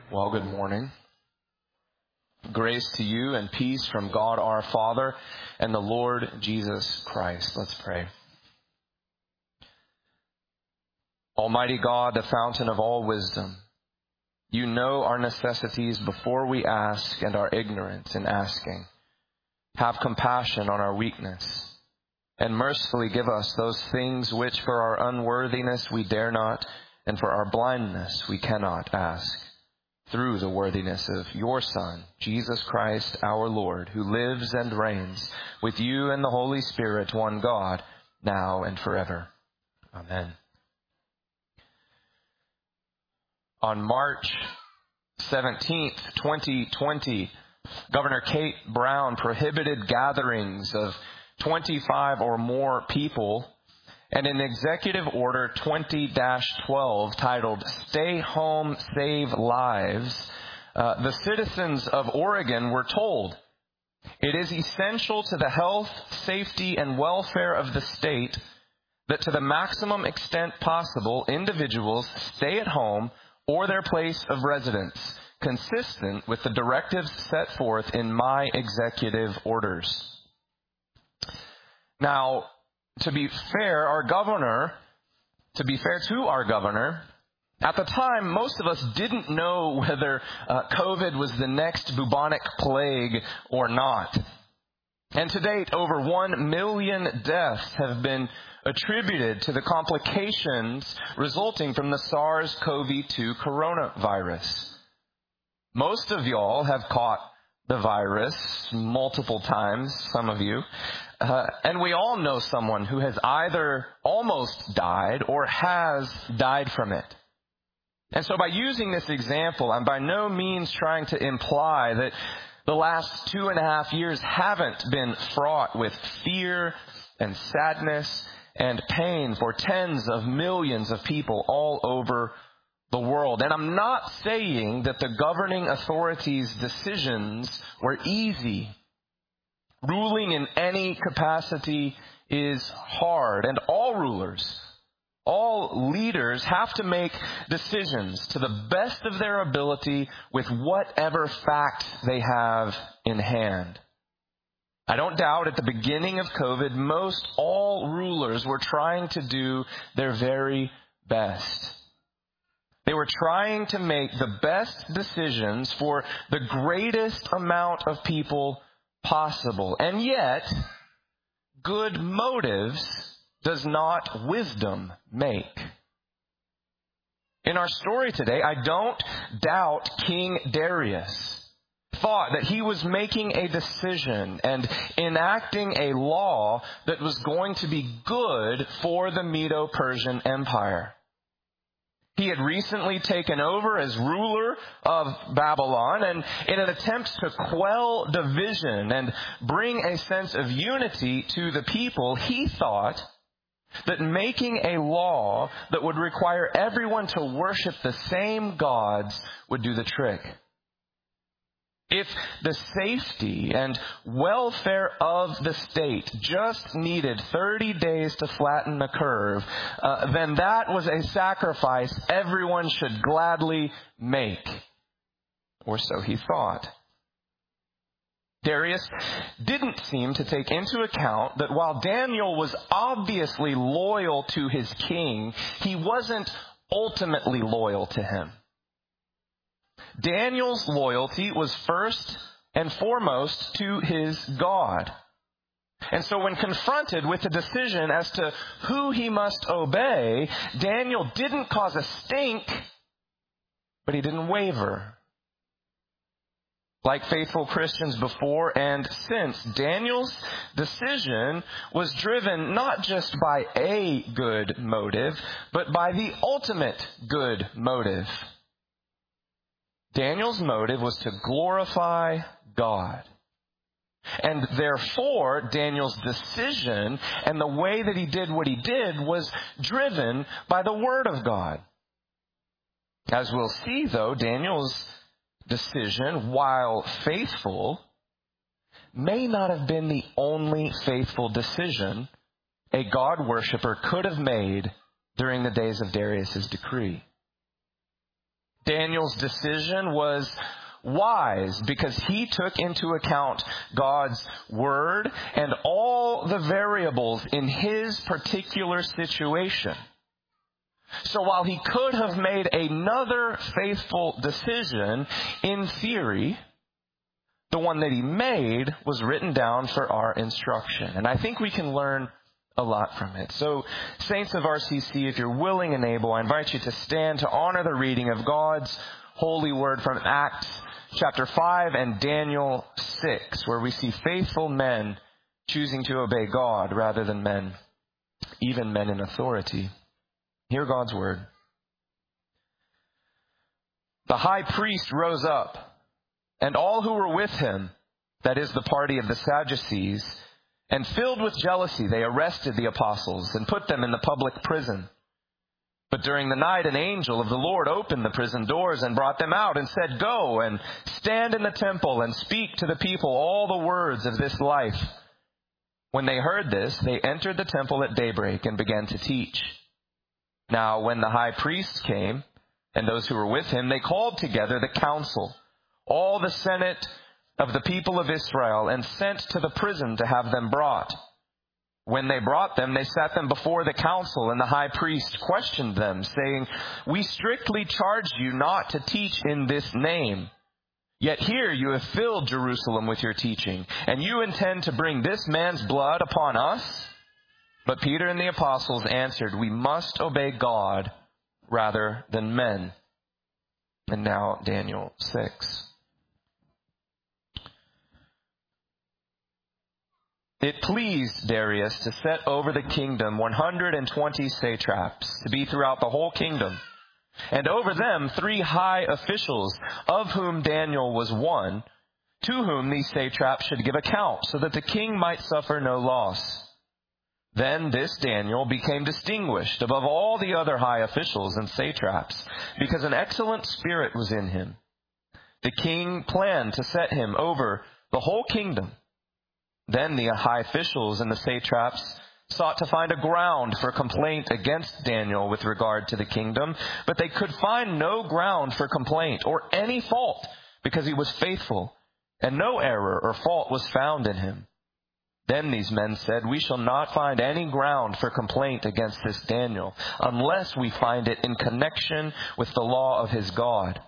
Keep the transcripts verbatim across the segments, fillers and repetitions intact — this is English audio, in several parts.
Well, good morning. Grace to you and peace from God our Father and the Lord Jesus Christ. Let's pray. Almighty God, the fountain of all wisdom, you know our necessities before we ask and our ignorance in asking. Have compassion on our weakness and mercifully give us those things which for our unworthiness we dare not and for our blindness we cannot ask. Through the worthiness of your Son, Jesus Christ our Lord, who lives and reigns with you and the Holy Spirit, one God, now and forever. Amen. On March seventeenth, twenty twenty, Governor Kate Brown prohibited gatherings of twenty-five or more people, and in Executive Order twenty dash twelve, titled Stay Home, Save Lives, uh, the citizens of Oregon were told, it is essential to the health, safety, and welfare of the state that to the maximum extent possible, individuals stay at home or their place of residence, consistent with the directives set forth in my executive orders. Now, to be fair, our governor, to be fair to our governor, at the time, most of us didn't know whether uh, COVID was the next bubonic plague or not. And to date, over one million deaths have been attributed to the complications resulting from the SARS-C o V two coronavirus. Most of y'all have caught the virus multiple times, some of you. Uh, and we all know someone who has either almost died or has died from it. And so by using this example, I'm by no means trying to imply that the last two and a half years haven't been fraught with fear and sadness and pain for tens of millions of people all over the world. And I'm not saying that the governing authorities' decisions were easy. Ruling in any capacity is hard, and all rulers, all leaders have to make decisions to the best of their ability with whatever facts they have in hand. I don't doubt at the beginning of COVID, most all rulers were trying to do their very best. They were trying to make the best decisions for the greatest amount of people possible. And yet, good motives does not wisdom make. In our story today, I don't doubt King Darius thought that he was making a decision and enacting a law that was going to be good for the Medo-Persian Empire. He had recently taken over as ruler of Babylon, and in an attempt to quell division and bring a sense of unity to the people, he thought that making a law that would require everyone to worship the same gods would do the trick. If the safety and welfare of the state just needed thirty days to flatten the curve, uh, then that was a sacrifice everyone should gladly make. Or so he thought. Darius didn't seem to take into account that while Daniel was obviously loyal to his king, he wasn't ultimately loyal to him. Daniel's loyalty was first and foremost to his God. And so when confronted with the decision as to who he must obey, Daniel didn't cause a stink, but he didn't waver. Like faithful Christians before and since, Daniel's decision was driven not just by a good motive, but by the ultimate good motive. Daniel's motive was to glorify God. And therefore, Daniel's decision and the way that he did what he did was driven by the Word of God. As we'll see, though, Daniel's decision, while faithful, may not have been the only faithful decision a God worshiper could have made during the days of Darius's decree. Daniel's decision was wise because he took into account God's word and all the variables in his particular situation. So while he could have made another faithful decision, in theory, the one that he made was written down for our instruction. And I think we can learn a lot from it. So, saints of R C C, if you're willing and able, I invite you to stand to honor the reading of God's holy word from Acts chapter five and Daniel six, where we see faithful men choosing to obey God rather than men, even men in authority. Hear God's word. The high priest rose up, and all who were with him, that is the party of the Sadducees, and filled with jealousy, they arrested the apostles and put them in the public prison. But during the night, an angel of the Lord opened the prison doors and brought them out and said, "Go and stand in the temple and speak to the people all the words of this life." When they heard this, they entered the temple at daybreak and began to teach. Now, when the high priest came, and those who were with him, they called together the council, all the senate of the people of Israel, and sent to the prison to have them brought. When they brought them, they sat them before the council, and the high priest questioned them, saying, "We strictly charged you not to teach in this name. Yet here you have filled Jerusalem with your teaching, and you intend to bring this man's blood upon us?" But Peter and the apostles answered, "We must obey God rather than men." And now Daniel six. It pleased Darius to set over the kingdom one hundred twenty satraps, to be throughout the whole kingdom, and over them three high officials, of whom Daniel was one, to whom these satraps should give account, so that the king might suffer no loss. Then this Daniel became distinguished above all the other high officials and satraps, because an excellent spirit was in him. The king planned to set him over the whole kingdom. Then the high officials and the satraps sought to find a ground for complaint against Daniel with regard to the kingdom, but they could find no ground for complaint or any fault, because he was faithful, and no error or fault was found in him. Then these men said, "We shall not find any ground for complaint against this Daniel, unless we find it in connection with the law of his God."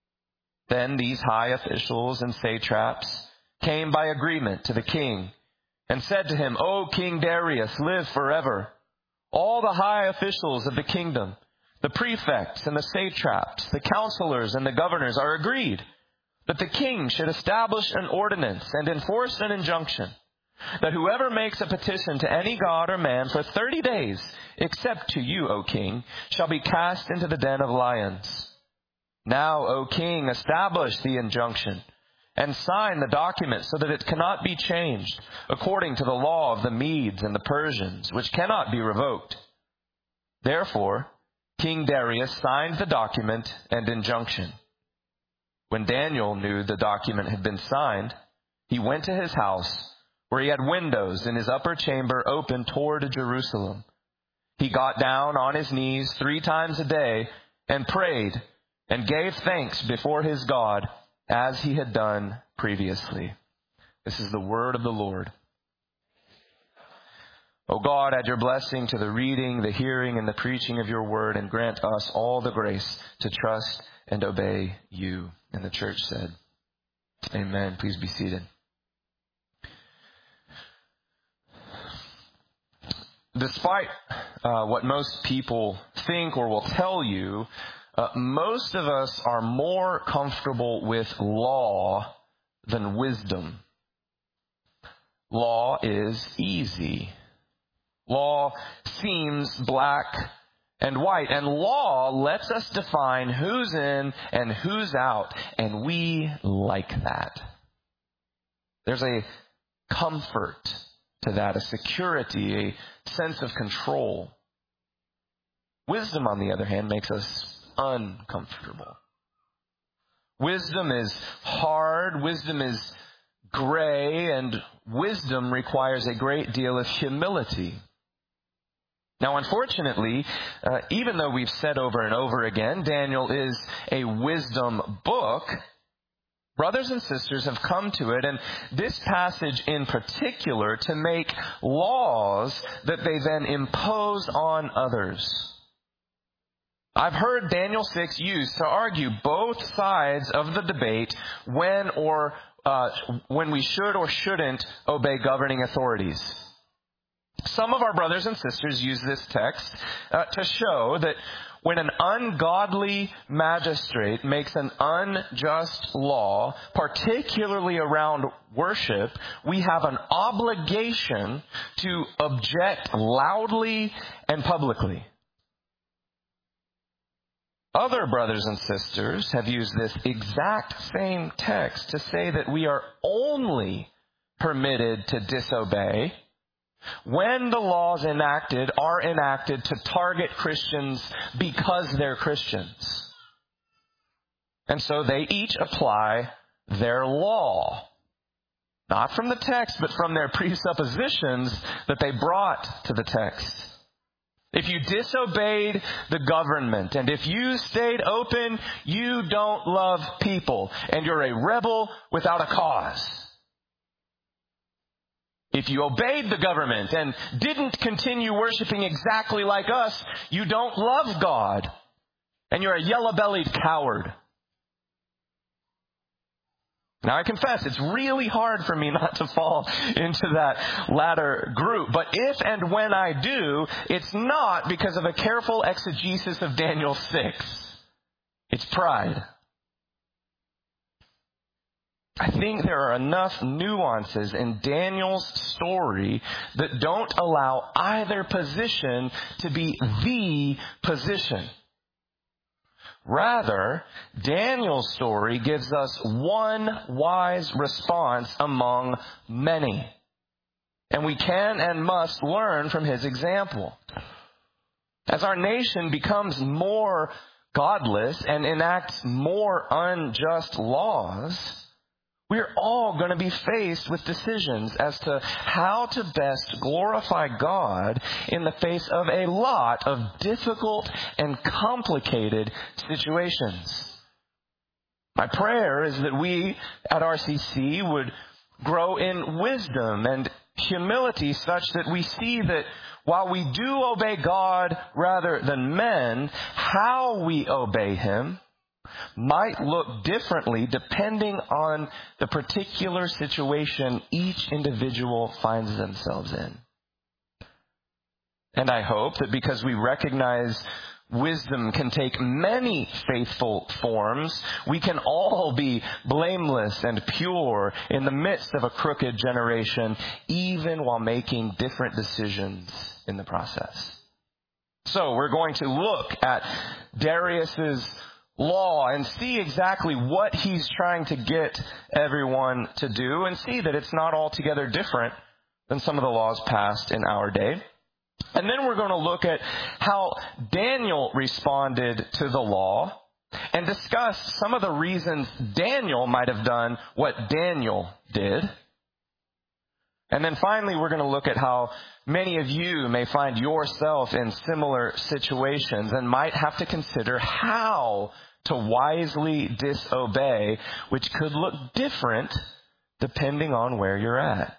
Then these high officials and satraps came by agreement to the king and said to him, "O King Darius, live forever. All the high officials of the kingdom, the prefects and the satraps, the counselors and the governors are agreed that the king should establish an ordinance and enforce an injunction, that whoever makes a petition to any god or man for thirty days, except to you, O king, shall be cast into the den of lions. Now, O king, establish the injunction and sign the document so that it cannot be changed, according to the law of the Medes and the Persians, which cannot be revoked." Therefore, King Darius signed the document and injunction. When Daniel knew the document had been signed, he went to his house, where he had windows in his upper chamber open toward Jerusalem. He got down on his knees three times a day and prayed and gave thanks before his God, as he had done previously. This is the word of the Lord. O God, add your blessing to the reading, the hearing, and the preaching of your word, and grant us all the grace to trust and obey you. And the church said, Amen. Please be seated. Despite uh, what most people think or will tell you, Uh, most of us are more comfortable with law than wisdom. Law is easy. Law seems black and white. And law lets us define who's in and who's out. And we like that. There's a comfort to that, a security, a sense of control. Wisdom, on the other hand, makes us uncomfortable. Wisdom is hard, wisdom is gray, and wisdom requires a great deal of humility. Now, unfortunately, uh, even though we've said over and over again, Daniel is a wisdom book, brothers and sisters have come to it, and this passage in particular, to make laws that they then impose on others. I've heard Daniel six used to argue both sides of the debate when or uh, when we should or shouldn't obey governing authorities. Some of our brothers and sisters use this text uh, to show that when an ungodly magistrate makes an unjust law, particularly around worship, we have an obligation to object loudly and publicly. Other brothers and sisters have used this exact same text to say that we are only permitted to disobey when the laws enacted are enacted to target Christians because they're Christians. And so they each apply their law, not from the text, but from their presuppositions that they brought to the text. If you disobeyed the government, and if you stayed open, you don't love people, and you're a rebel without a cause. If you obeyed the government and didn't continue worshiping exactly like us, you don't love God, and you're a yellow-bellied coward. Now, I confess, it's really hard for me not to fall into that latter group. But if and when I do, it's not because of a careful exegesis of Daniel six. It's pride. I think there are enough nuances in Daniel's story that don't allow either position to be the position. Rather, Daniel's story gives us one wise response among many. And we can and must learn from his example. As our nation becomes more godless and enacts more unjust laws, we're all going to be faced with decisions as to how to best glorify God in the face of a lot of difficult and complicated situations. My prayer is that we at R C C would grow in wisdom and humility such that we see that while we do obey God rather than men, how we obey Him might look differently depending on the particular situation each individual finds themselves in. And I hope that because we recognize wisdom can take many faithful forms, we can all be blameless and pure in the midst of a crooked generation, even while making different decisions in the process. So we're going to look at Darius's law and see exactly what he's trying to get everyone to do, and see that it's not altogether different than some of the laws passed in our day. And then we're going to look at how Daniel responded to the law and discuss some of the reasons Daniel might have done what Daniel did. And then finally, we're going to look at how many of you may find yourself in similar situations and might have to consider how to wisely disobey, which could look different depending on where you're at.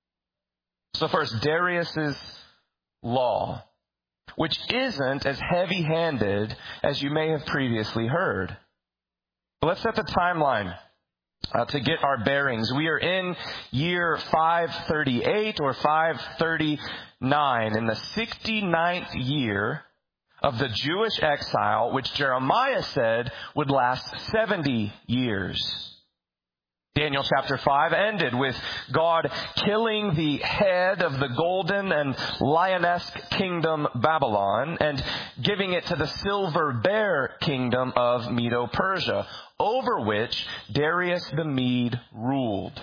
So first, Darius's law, which isn't as heavy-handed as you may have previously heard. But let's set the timeline Uh, to get our bearings. We are in year five thirty-eight or five thirty-nine, in the sixty-ninth year of the Jewish exile, which Jeremiah said would last seventy years. Daniel chapter five ended with God killing the head of the golden and lioness kingdom Babylon and giving it to the silver bear kingdom of Medo-Persia, over which Darius the Mede ruled.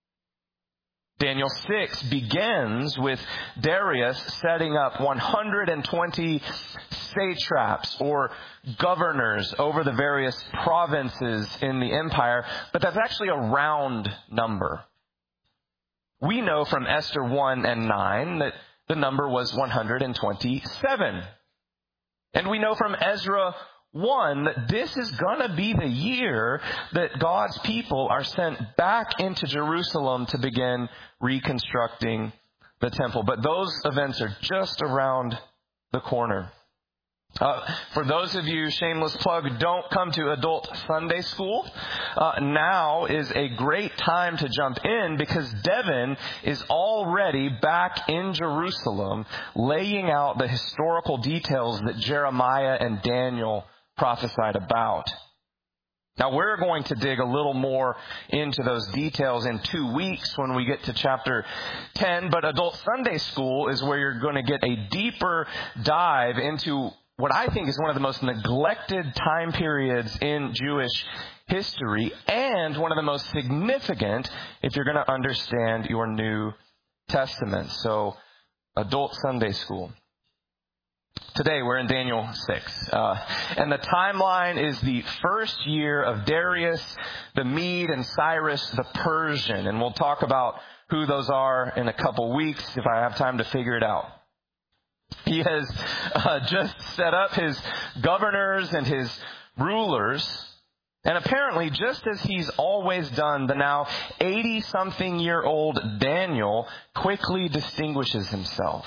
Daniel six begins with Darius setting up one hundred twenty satraps or governors over the various provinces in the empire, but that's actually a round number. We know from Esther one and nine that the number was one hundred twenty-seven. And we know from Ezra one that this is going to be the year that God's people are sent back into Jerusalem to begin reconstructing the temple. But those events are just around the corner. Uh, for those of you, shameless plug, don't come to adult Sunday school, uh, now is a great time to jump in because Devin is already back in Jerusalem laying out the historical details that Jeremiah and Daniel prophesied about. Now, we're going to dig a little more into those details in two weeks when we get to chapter ten, but adult Sunday school is where you're going to get a deeper dive into what I think is one of the most neglected time periods in Jewish history and one of the most significant if you're going to understand your New Testament. So, adult Sunday school. Today we're in Daniel six, uh, and the timeline is the first year of Darius, the Mede, and Cyrus, the Persian, and we'll talk about who those are in a couple weeks if I have time to figure it out. He has uh, just set up his governors and his rulers, and apparently, just as he's always done, the now eighty-something-year-old Daniel quickly distinguishes himself.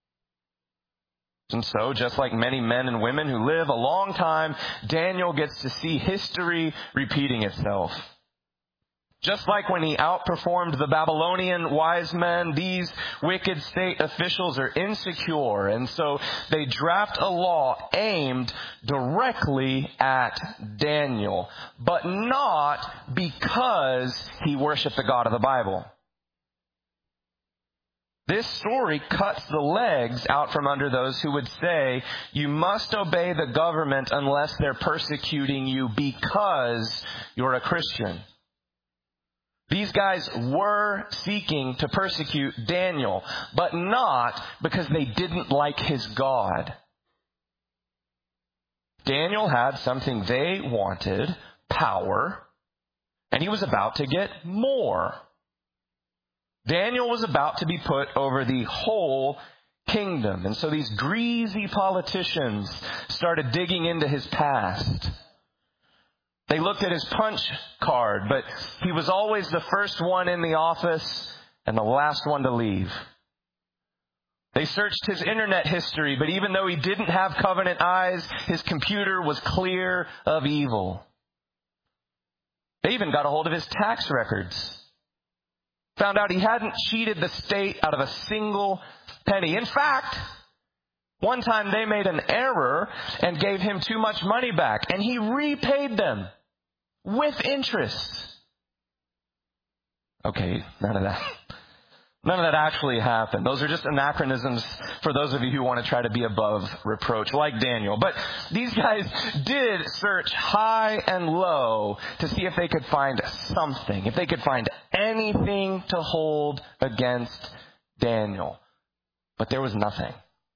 And so, just like many men and women who live a long time, Daniel gets to see history repeating itself. Just like when he outperformed the Babylonian wise men, these wicked state officials are insecure, and so they draft a law aimed directly at Daniel, but not because he worshiped the God of the Bible. This story cuts the legs out from under those who would say, you must obey the government unless they're persecuting you because you're a Christian. These guys were seeking to persecute Daniel, but not because they didn't like his God. Daniel had something they wanted, power, and he was about to get more. Daniel was about to be put over the whole kingdom. And so these greasy politicians started digging into his past. They looked at his punch card, but he was always the first one in the office and the last one to leave. They searched his internet history, but even though he didn't have covenant eyes, his computer was clear of evil. They even got a hold of his tax records. Found out he hadn't cheated the state out of a single penny. In fact, one time they made an error and gave him too much money back, and he repaid them with interest. Okay, none of that. None of that actually happened. Those are just anachronisms for those of you who want to try to be above reproach, like Daniel. But these guys did search high and low to see if they could find something, if they could find anything to hold against Daniel. But there was nothing.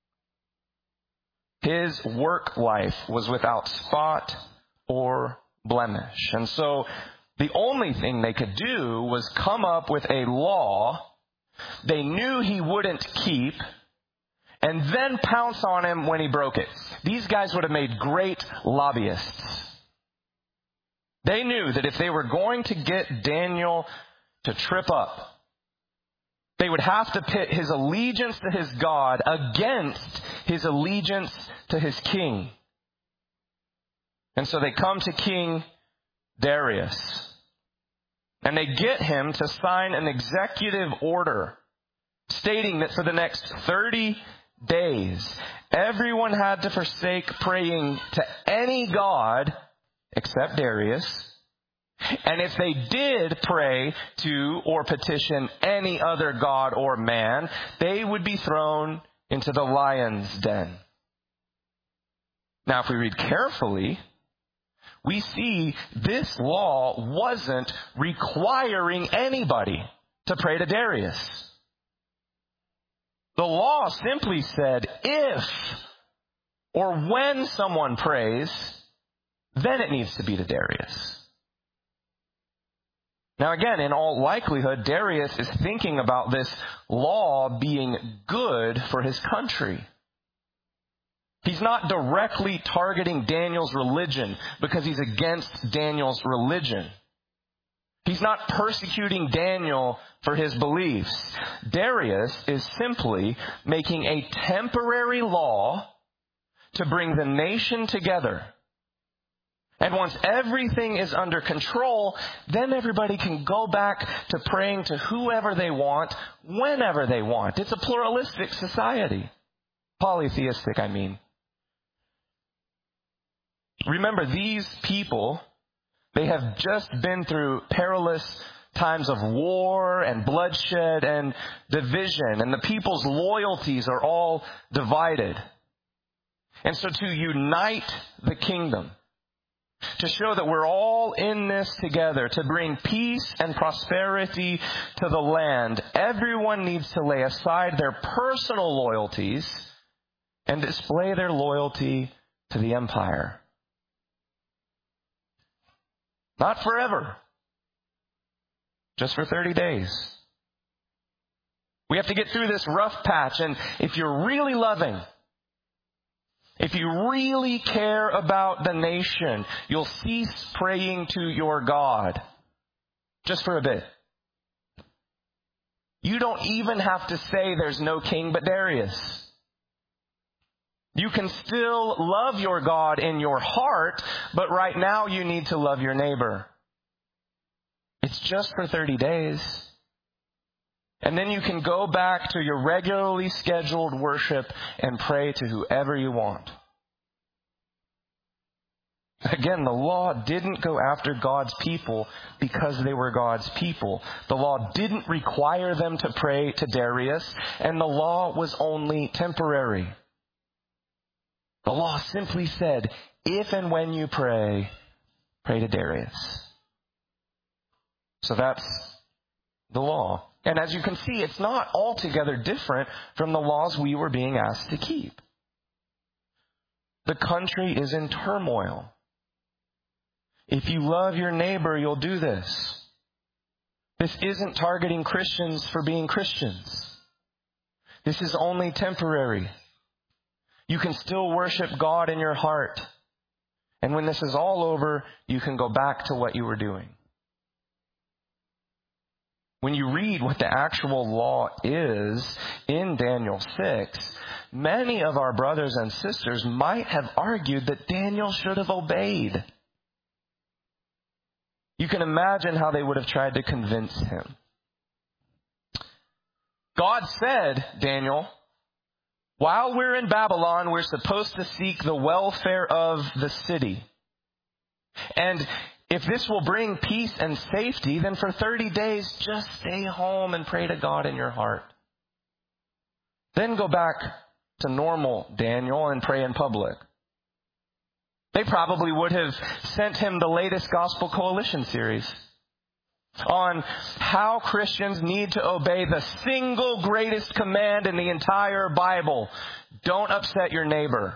His work life was without spot or blemish. And so the only thing they could do was come up with a law they knew he wouldn't keep, and then pounce on him when he broke it. These guys would have made great lobbyists. They knew that if they were going to get Daniel to trip up, they would have to pit his allegiance to his God against his allegiance to his king. And so they come to King Darius. And they get him to sign an executive order stating that for the next thirty days, everyone had to forsake praying to any god except Darius. And if they did pray to or petition any other god or man, they would be thrown into the lion's den. Now, if we read carefully, we see this law wasn't requiring anybody to pray to Darius. The law simply said if or when someone prays, then it needs to be to Darius. Now again, in all likelihood, Darius is thinking about this law being good for his country. He's not directly targeting Daniel's religion because he's against Daniel's religion. He's not persecuting Daniel for his beliefs. Darius is simply making a temporary law to bring the nation together. And once everything is under control, then everybody can go back to praying to whoever they want, whenever they want. It's a pluralistic society. Polytheistic, I mean. Remember, these people, they have just been through perilous times of war and bloodshed and division, and the people's loyalties are all divided. And so to unite the kingdom, to show that we're all in this together, to bring peace and prosperity to the land, everyone needs to lay aside their personal loyalties and display their loyalty to the empire. Not forever. Just for thirty days. We have to get through this rough patch, and if you're really loving, if you really care about the nation, you'll cease praying to your God. Just for a bit. You don't even have to say there's no king but Darius. You can still love your God in your heart, but right now you need to love your neighbor. It's just for thirty days. And then you can go back to your regularly scheduled worship and pray to whoever you want. Again, the law didn't go after God's people because they were God's people. The law didn't require them to pray to Darius, and the law was only temporary. The law simply said, if and when you pray, pray to Darius. So that's the law. And as you can see, it's not altogether different from the laws we were being asked to keep. The country is in turmoil. If you love your neighbor, you'll do this. This isn't targeting Christians for being Christians. This is only temporary. You can still worship God in your heart. And when this is all over, you can go back to what you were doing. When you read what the actual law is in Daniel six, many of our brothers and sisters might have argued that Daniel should have obeyed. You can imagine how they would have tried to convince him. God said, Daniel, while we're in Babylon, we're supposed to seek the welfare of the city. And if this will bring peace and safety, then for thirty days, just stay home and pray to God in your heart. Then go back to normal Daniel and pray in public. They probably would have sent him the latest Gospel Coalition series on how Christians need to obey the single greatest command in the entire Bible. Don't upset your neighbor.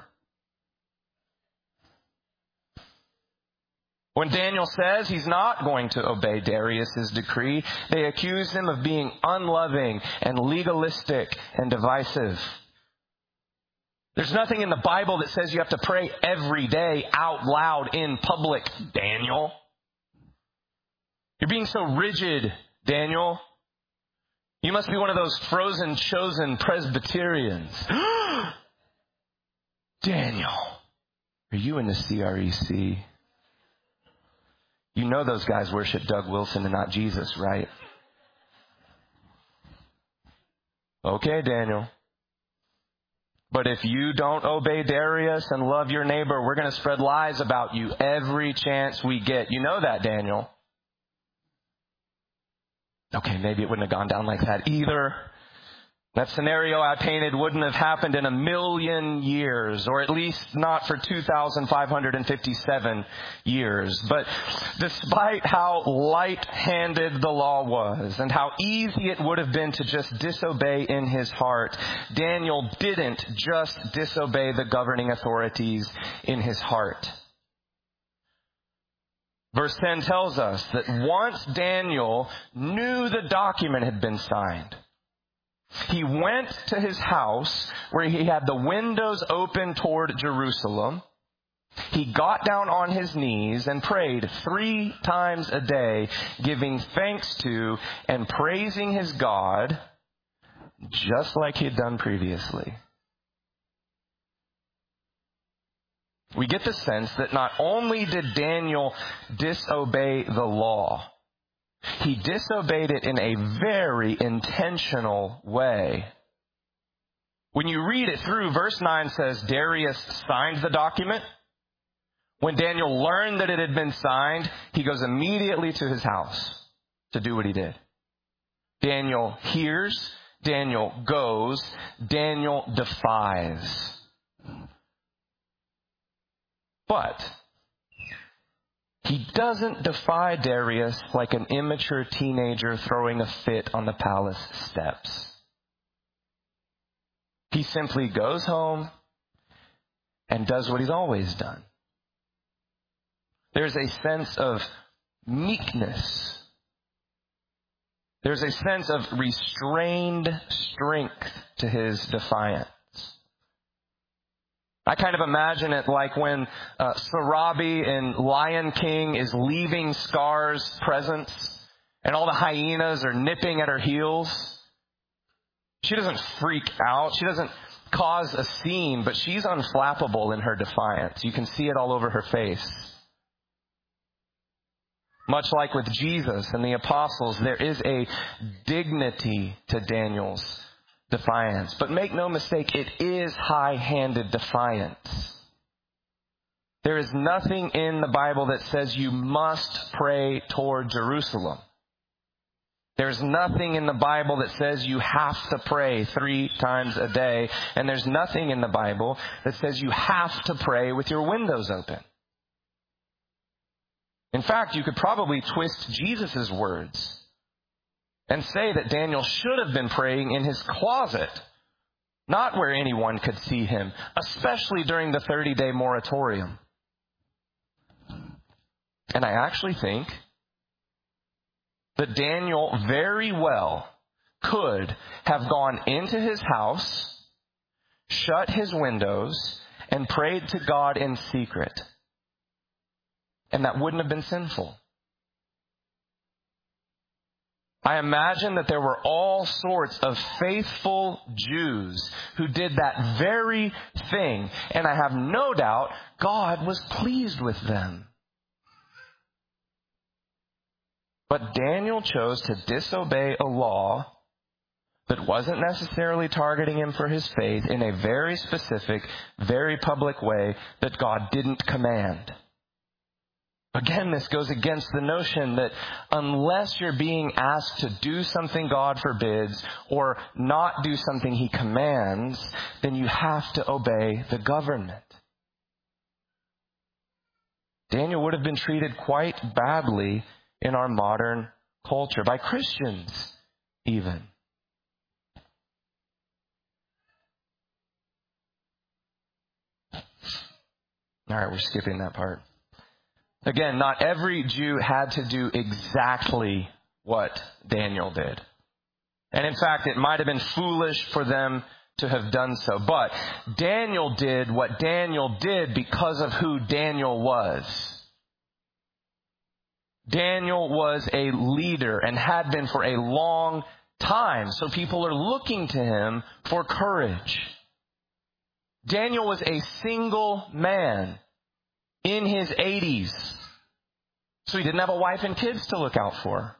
When Daniel says he's not going to obey Darius' decree, they accuse him of being unloving and legalistic and divisive. There's nothing in the Bible that says you have to pray every day out loud in public, Daniel. You're being so rigid, Daniel. You must be one of those frozen, chosen Presbyterians. Daniel, are you in the C R E C? You know those guys worship Doug Wilson and not Jesus, right? Okay, Daniel. But if you don't obey Darius and love your neighbor, we're going to spread lies about you every chance we get. You know that, Daniel. Okay, maybe it wouldn't have gone down like that either. That scenario I painted wouldn't have happened in a million years, or at least not for two thousand five hundred fifty-seven years. But despite how light-handed the law was and how easy it would have been to just disobey in his heart, Daniel didn't just disobey the governing authorities in his heart. Verse ten tells us that once Daniel knew the document had been signed, he went to his house where he had the windows open toward Jerusalem. He got down on his knees and prayed three times a day, giving thanks to and praising his God, just like he had done previously. We get the sense that not only did Daniel disobey the law, he disobeyed it in a very intentional way. When you read it through, verse nine says Darius signed the document. When Daniel learned that it had been signed, he goes immediately to his house to do what he did. Daniel hears, Daniel goes, Daniel defies. But he doesn't defy Darius like an immature teenager throwing a fit on the palace steps. He simply goes home and does what he's always done. There's a sense of meekness. There's a sense of restrained strength to his defiance. I kind of imagine it like when uh, Sarabi in Lion King is leaving Scar's presence and all the hyenas are nipping at her heels. She doesn't freak out. She doesn't cause a scene, but she's unflappable in her defiance. You can see it all over her face. Much like with Jesus and the apostles, there is a dignity to Daniel's defiance. But make no mistake, it is high-handed defiance. There is nothing in the Bible that says you must pray toward Jerusalem. There's nothing in the Bible that says you have to pray three times a day. And there's nothing in the Bible that says you have to pray with your windows open. In fact, you could probably twist Jesus' words and say that Daniel should have been praying in his closet, not where anyone could see him, especially during the thirty-day moratorium. And I actually think that Daniel very well could have gone into his house, shut his windows, and prayed to God in secret. And that wouldn't have been sinful. I imagine that there were all sorts of faithful Jews who did that very thing. And I have no doubt God was pleased with them. But Daniel chose to disobey a law that wasn't necessarily targeting him for his faith in a very specific, very public way that God didn't command. Again, this goes against the notion that unless you're being asked to do something God forbids or not do something He commands, then you have to obey the government. Daniel would have been treated quite badly in our modern culture, by Christians even. All right, we're skipping that part. Again, not every Jew had to do exactly what Daniel did. And in fact, it might have been foolish for them to have done so. But Daniel did what Daniel did because of who Daniel was. Daniel was a leader and had been for a long time. So people are looking to him for courage. Daniel was a single man in his eighties. So he didn't have a wife and kids to look out for.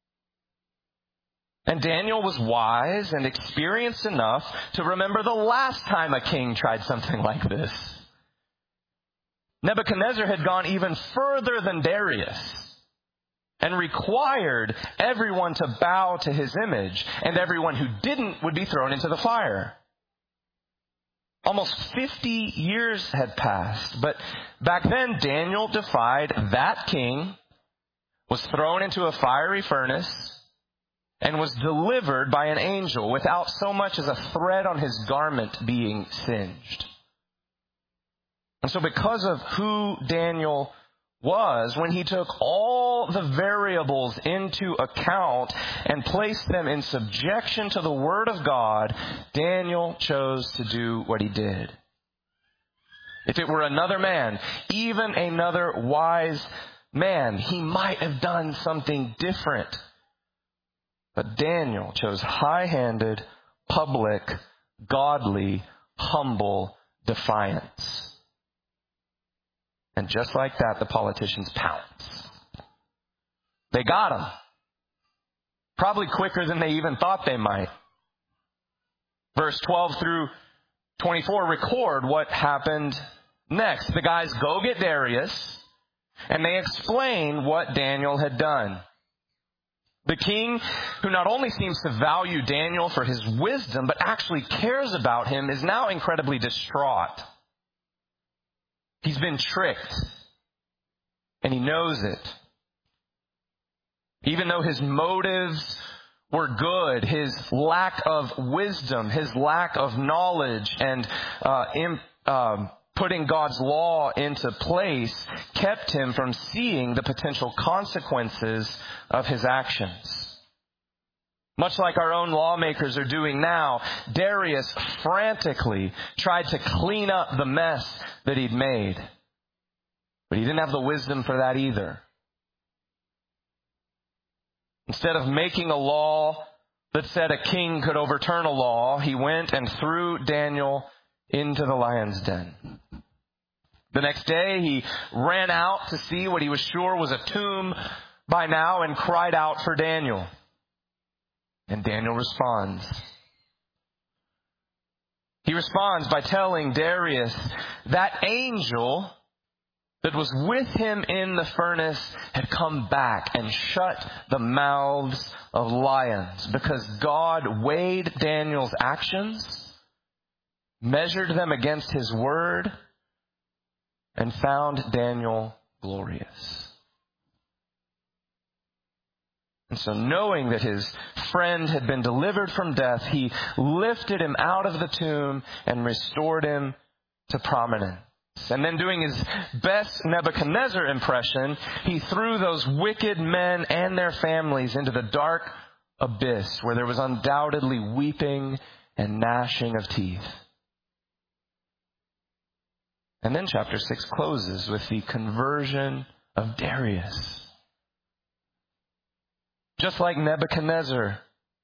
And Daniel was wise and experienced enough to remember the last time a king tried something like this. Nebuchadnezzar had gone even further than Darius and required everyone to bow to his image, and everyone who didn't would be thrown into the fire. Almost fifty years had passed, but back then Daniel defied that king, was thrown into a fiery furnace, and was delivered by an angel without so much as a thread on his garment being singed. And so because of who Daniel was when he took all the variables into account and placed them in subjection to the Word of God, Daniel chose to do what he did. If it were another man, even another wise man, he might have done something different. But Daniel chose high-handed, public, godly, humble defiance. And just like that, the politicians pounce. They got him. Probably quicker than they even thought they might. Verse twelve through twenty-four record what happened next. The guys go get Darius, and they explain what Daniel had done. The king, who not only seems to value Daniel for his wisdom, but actually cares about him, is now incredibly distraught. He's been tricked, and he knows it. Even though his motives were good, his lack of wisdom, his lack of knowledge, and uh, in, um, putting God's law into place kept him from seeing the potential consequences of his actions. Much like our own lawmakers are doing now, Darius frantically tried to clean up the mess that he'd made. But he didn't have the wisdom for that either. Instead of making a law that said a king could overturn a law, he went and threw Daniel into the lion's den. The next day, he ran out to see what he was sure was a tomb by now and cried out for Daniel. And Daniel responds. He responds by telling Darius that angel that was with him in the furnace had come back and shut the mouths of lions because God weighed Daniel's actions, measured them against his word, and found Daniel glorious. And so knowing that his friend had been delivered from death, he lifted him out of the tomb and restored him to prominence. And then doing his best Nebuchadnezzar impression, he threw those wicked men and their families into the dark abyss where there was undoubtedly weeping and gnashing of teeth. And then chapter six closes with the conversion of Darius. Just like Nebuchadnezzar,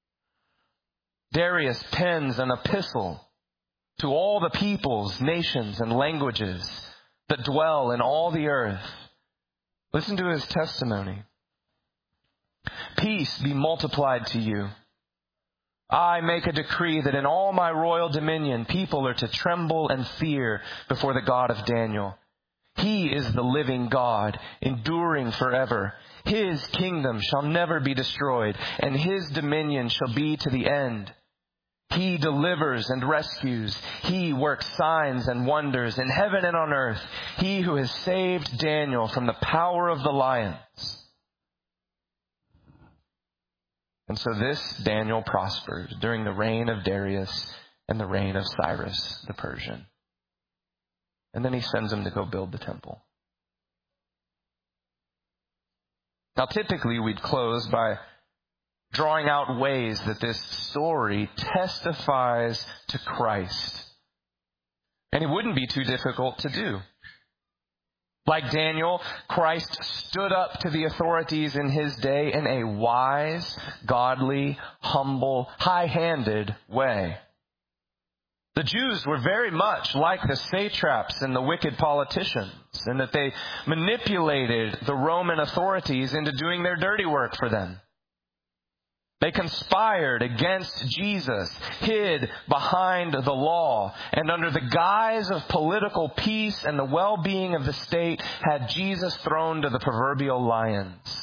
Darius pens an epistle to all the peoples, nations, and languages that dwell in all the earth. Listen to his testimony. Peace be multiplied to you. I make a decree that in all my royal dominion people are to tremble and fear before the God of Daniel. He is the living God, enduring forever. His kingdom shall never be destroyed, and his dominion shall be to the end. He delivers and rescues. He works signs and wonders in heaven and on earth. He who has saved Daniel from the power of the lions. And so this Daniel prospered during the reign of Darius and the reign of Cyrus the Persian. And then he sends him to go build the temple. Now, typically we'd close by drawing out ways that this story testifies to Christ. And it wouldn't be too difficult to do. Like Daniel, Christ stood up to the authorities in his day in a wise, godly, humble, high-handed way. The Jews were very much like the satraps and the wicked politicians, in that they manipulated the Roman authorities into doing their dirty work for them. They conspired against Jesus, hid behind the law, and under the guise of political peace and the well-being of the state, had Jesus thrown to the proverbial lions.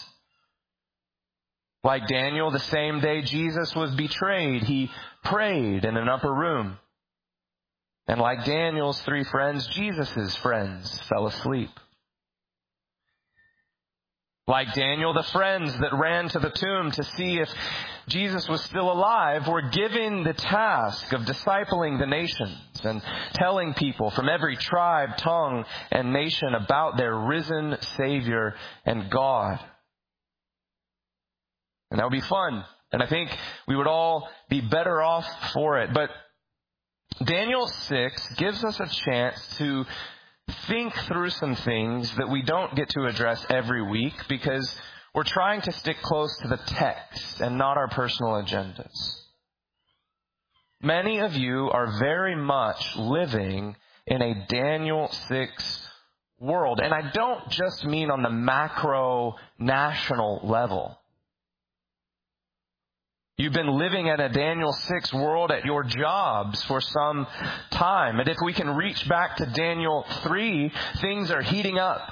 Like Daniel, the same day Jesus was betrayed, he prayed in an upper room. And like Daniel's three friends, Jesus' friends fell asleep. Like Daniel, the friends that ran to the tomb to see if Jesus was still alive were given the task of discipling the nations and telling people from every tribe, tongue, and nation about their risen Savior and God. And that would be fun. And I think we would all be better off for it. But Daniel six gives us a chance to think through some things that we don't get to address every week because we're trying to stick close to the text and not our personal agendas. Many of you are very much living in a Daniel six world. And I don't just mean on the macro national level. You've been living in a Daniel six world at your jobs for some time. And if we can reach back to Daniel three, things are heating up.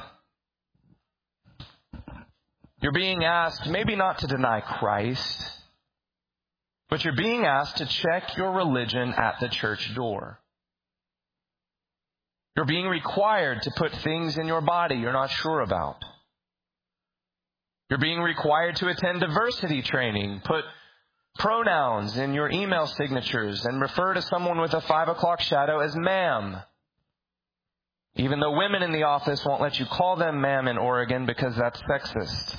You're being asked maybe not to deny Christ, but you're being asked to check your religion at the church door. You're being required to put things in your body you're not sure about. You're being required to attend diversity training, put pronouns in your email signatures, and refer to someone with a five o'clock shadow as ma'am. Even though women in the office won't let you call them ma'am in Oregon because that's sexist.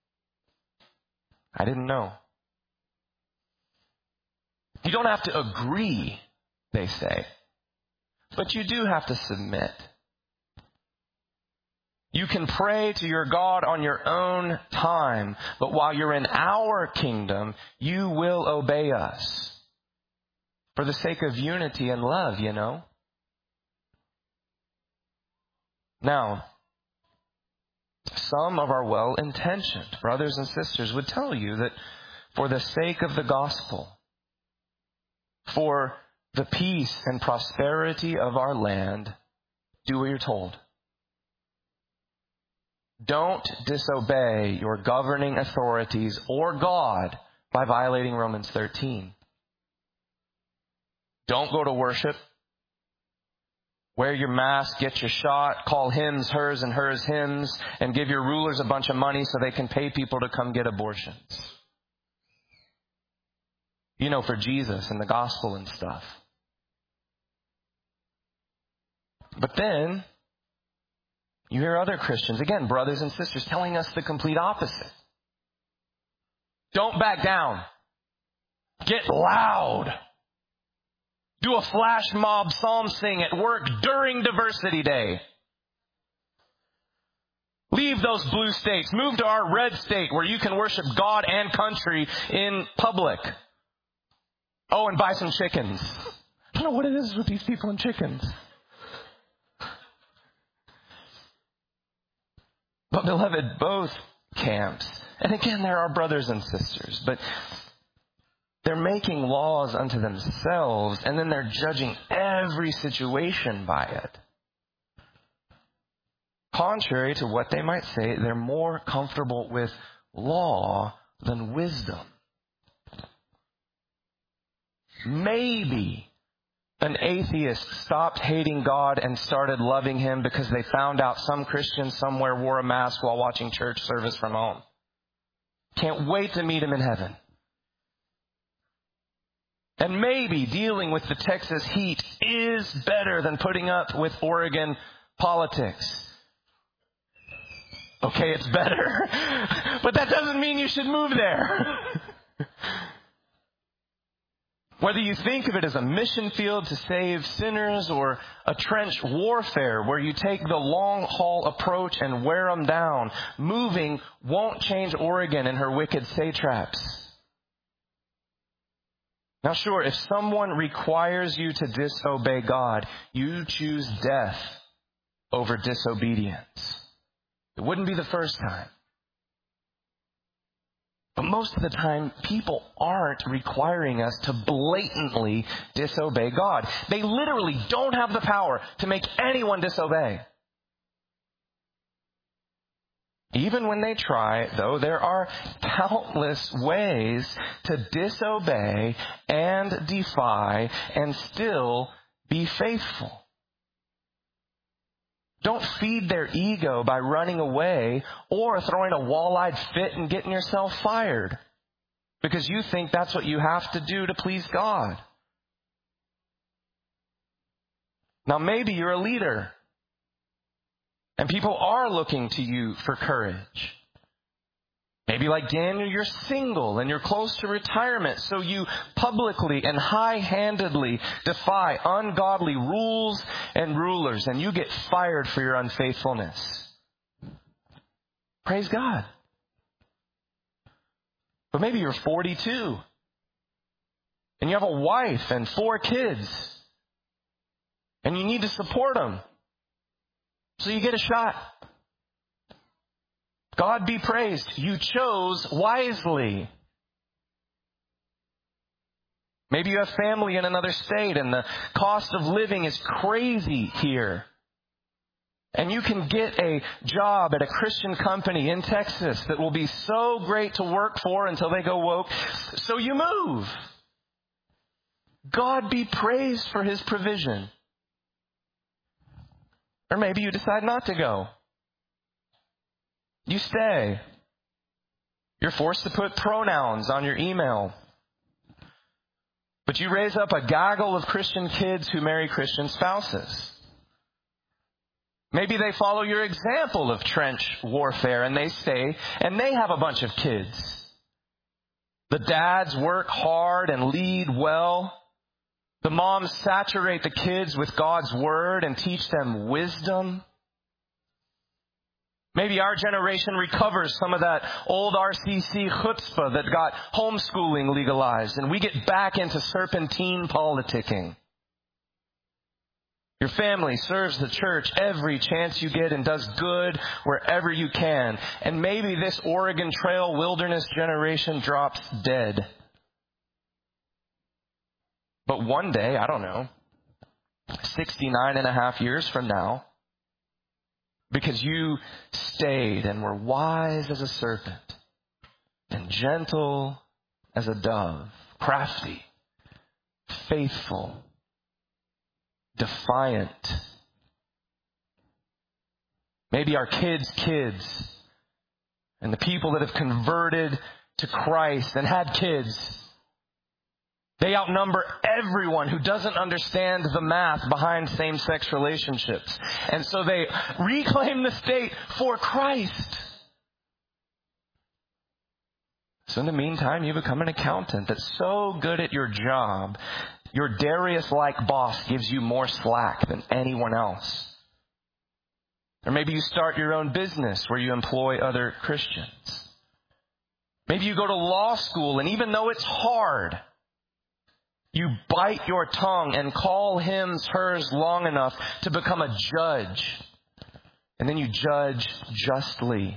I didn't know. You don't have to agree, they say, but you do have to submit. You can pray to your God on your own time, but while you're in our kingdom, you will obey us. For the sake of unity and love, you know. Now, some of our well-intentioned brothers and sisters would tell you that for the sake of the gospel, for the peace and prosperity of our land, do what you're told. Don't disobey your governing authorities or God by violating Romans thirteen. Don't go to worship. Wear your mask, get your shot, call hymns hers and hers hymns, and give your rulers a bunch of money so they can pay people to come get abortions. You know, for Jesus and the gospel and stuff. But then you hear other Christians, again, brothers and sisters, telling us the complete opposite. Don't back down. Get loud. Do a flash mob psalm sing at work during Diversity Day. Leave those blue states. Move to our red state where you can worship God and country in public. Oh, and buy some chickens. I don't know what it is with these people and chickens. But beloved, both camps, and again, there are brothers and sisters, but they're making laws unto themselves, and then they're judging every situation by it. Contrary to what they might say, they're more comfortable with law than wisdom. Maybe an atheist stopped hating God and started loving Him because they found out some Christian somewhere wore a mask while watching church service from home. Can't wait to meet him in heaven. And maybe dealing with the Texas heat is better than putting up with Oregon politics. Okay, it's better. But that doesn't mean you should move there. Whether you think of it as a mission field to save sinners or a trench warfare where you take the long haul approach and wear them down, moving won't change Oregon and her wicked satraps. Now sure, if someone requires you to disobey God, you choose death over disobedience. It wouldn't be the first time. But most of the time, people aren't requiring us to blatantly disobey God. They literally don't have the power to make anyone disobey. Even when they try, though, there are countless ways to disobey and defy and still be faithful. Don't feed their ego by running away or throwing a wall-eyed fit and getting yourself fired because you think that's what you have to do to please God. Now, maybe you're a leader and people are looking to you for courage. Maybe like Daniel, you're single and you're close to retirement, so you publicly and high-handedly defy ungodly rules and rulers, and you get fired for your unfaithfulness. Praise God. But maybe you're forty-two and you have a wife and four kids and you need to support them, so you get a shot. God be praised. You chose wisely. Maybe you have family in another state and the cost of living is crazy here. And you can get a job at a Christian company in Texas that will be so great to work for until they go woke. So you move. God be praised for His provision. Or maybe you decide not to go. You stay. You're forced to put pronouns on your email. But you raise up a gaggle of Christian kids who marry Christian spouses. Maybe they follow your example of trench warfare and they stay and they have a bunch of kids. The dads work hard and lead well. The moms saturate the kids with God's word and teach them wisdom. Maybe our generation recovers some of that old R C C chutzpah that got homeschooling legalized, and we get back into serpentine politicking. Your family serves the church every chance you get and does good wherever you can. And maybe this Oregon Trail wilderness generation drops dead. But one day, I don't know, sixty-nine and a half years from now, because you stayed and were wise as a serpent and gentle as a dove, crafty, faithful, defiant. Maybe our kids' kids and the people that have converted to Christ and had kids, they outnumber everyone who doesn't understand the math behind same-sex relationships. And so they reclaim the state for Christ. So in the meantime, you become an accountant that's so good at your job, your Darius-like boss gives you more slack than anyone else. Or maybe you start your own business where you employ other Christians. Maybe you go to law school, and even though it's hard, you bite your tongue and call hims hers long enough to become a judge. And then you judge justly.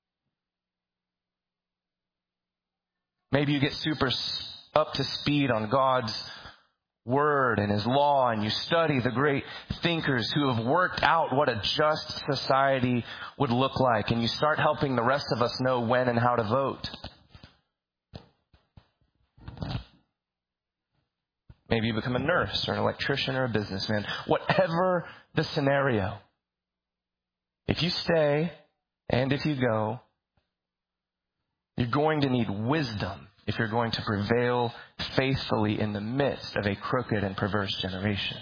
Maybe you get super up to speed on God's word and His law, and you study the great thinkers who have worked out what a just society would look like, and you start helping the rest of us know when and how to vote. Maybe you become a nurse or an electrician or a businessman. Whatever the scenario, if you stay and if you go, you're going to need wisdom if you're going to prevail faithfully in the midst of a crooked and perverse generation.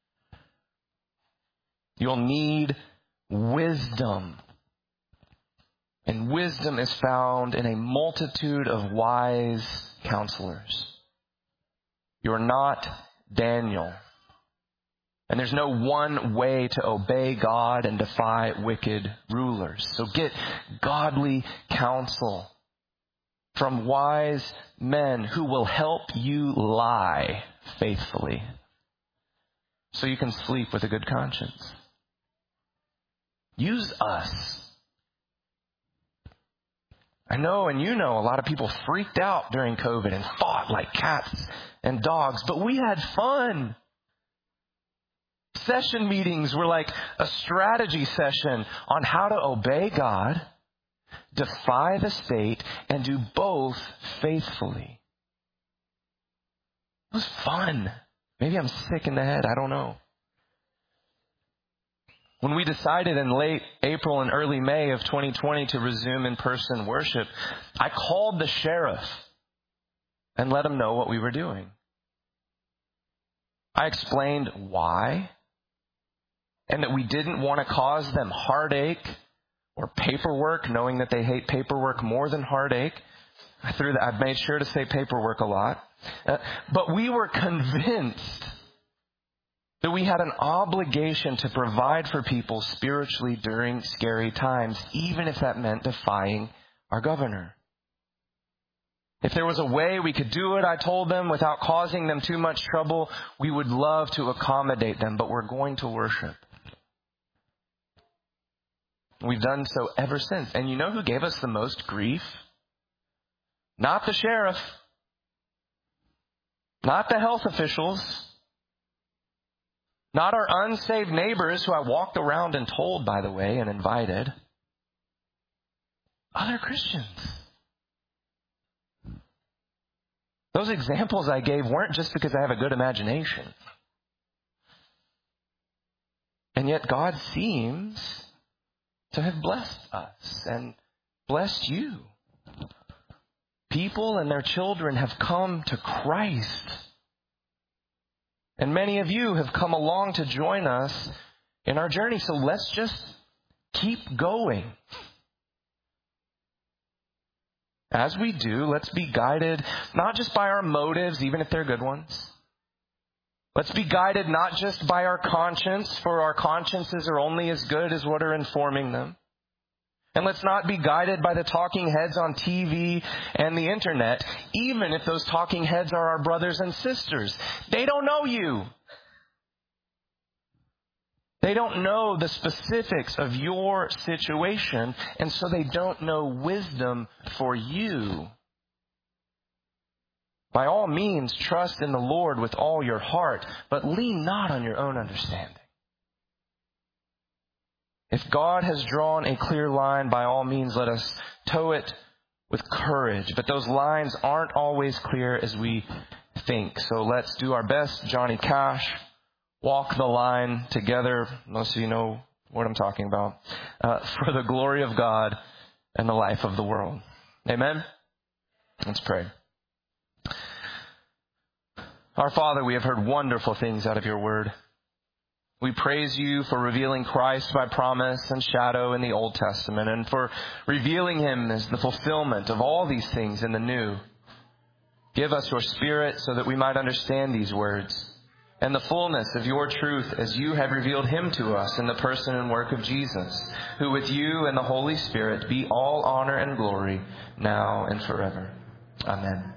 You'll need wisdom. And wisdom is found in a multitude of wise counselors. You're not Daniel. And there's no one way to obey God and defy wicked rulers. So get godly counsel from wise men who will help you lie faithfully so you can sleep with a good conscience. Use us. I know, and you know, a lot of people freaked out during COVID and fought like cats and dogs, but we had fun. Session meetings were like a strategy session on how to obey God, defy the state, and do both faithfully. It was fun. Maybe I'm sick in the head. I don't know. When we decided in late April and early May of twenty twenty to resume in-person worship, I called the sheriff and let him know what we were doing. I explained why, and that we didn't want to cause them heartache or paperwork, knowing that they hate paperwork more than heartache. I threw that. I made sure to say paperwork a lot. Uh, but we were convinced that we had an obligation to provide for people spiritually during scary times, even if that meant defying our governor. If there was a way we could do it, I told them, without causing them too much trouble, we would love to accommodate them, but we're going to worship. We've done so ever since. And you know who gave us the most grief? Not the sheriff. Not the health officials. Not our unsaved neighbors who I walked around and told, by the way, and invited. Other Christians. Those examples I gave weren't just because I have a good imagination. And yet God seems to have blessed us and blessed you. People and their children have come to Christ. And many of you have come along to join us in our journey. So let's just keep going. As we do, let's be guided not just by our motives, even if they're good ones. Let's be guided not just by our conscience, for our consciences are only as good as what are informing them. And let's not be guided by the talking heads on T V and the internet, even if those talking heads are our brothers and sisters. They don't know you. They don't know the specifics of your situation, and so they don't know wisdom for you. By all means, trust in the Lord with all your heart, but lean not on your own understanding. If God has drawn a clear line, by all means, let us toe it with courage. But those lines aren't always clear as we think. So let's do our best, Johnny Cash. Walk the line together. Most of you know what I'm talking about. Uh, for the glory of God and the life of the world. Amen? Let's pray. Our Father, we have heard wonderful things out of your word. We praise you for revealing Christ by promise and shadow in the Old Testament, and for revealing him as the fulfillment of all these things in the New. Give us your Spirit so that we might understand these words and the fullness of your truth as you have revealed him to us in the person and work of Jesus, who with you and the Holy Spirit be all honor and glory now and forever. Amen.